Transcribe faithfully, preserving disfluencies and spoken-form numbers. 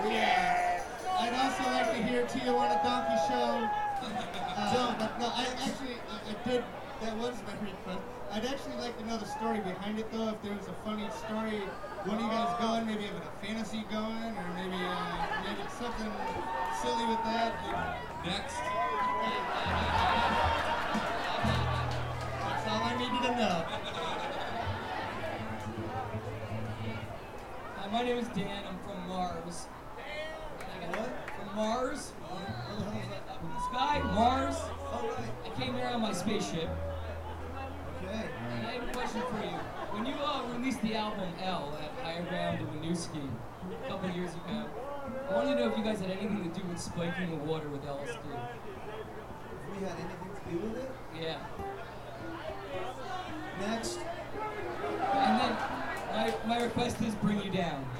Yeah. I'd also like to hear Tijuana Donkey Show. Uh, but no, I actually, I, I did, that was my request. I'd actually like to know the story behind it though, if there was a funny story, one of you guys going, maybe having a fantasy going, or maybe, uh, maybe something silly with that. Next. That's all I needed to know. Hi, my name is Dan. I'm from Mars. What? From Mars? What the hell is that? Up in the sky, Mars. Oh, right. I came here on my spaceship. Okay. And I have a question for you. When you uh, released the album L at Higher Ground in Winooski a couple years ago, I wanted to know if you guys had anything to do with spiking the water with L S D. If we had anything to do with it? Yeah. Next. And then my, my request is Bring You Down.